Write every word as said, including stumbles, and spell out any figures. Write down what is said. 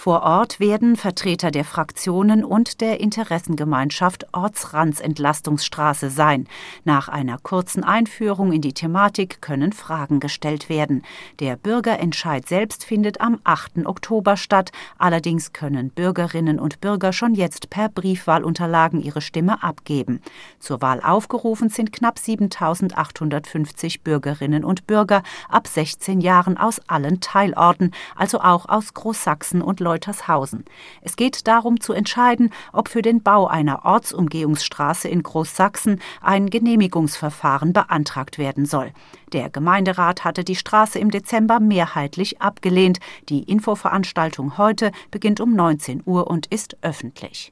Vor Ort werden Vertreter der Fraktionen und der Interessengemeinschaft Ortsrandsentlastungsstraße sein. Nach einer kurzen Einführung in die Thematik können Fragen gestellt werden. Der Bürgerentscheid selbst findet am achten Oktober statt. Allerdings können Bürgerinnen und Bürger schon jetzt per Briefwahlunterlagen ihre Stimme abgeben. Zur Wahl aufgerufen sind knapp siebentausendachthundertfünfzig Bürgerinnen und Bürger ab sechzehn Jahren aus allen Teilorten, also auch aus Großsachsen und Leutershausen. Es geht darum zu entscheiden, ob für den Bau einer Ortsumgehungsstraße in Großsachsen ein Genehmigungsverfahren beantragt werden soll. Der Gemeinderat hatte die Straße im Dezember mehrheitlich abgelehnt. Die Infoveranstaltung heute beginnt um neunzehn Uhr und ist öffentlich.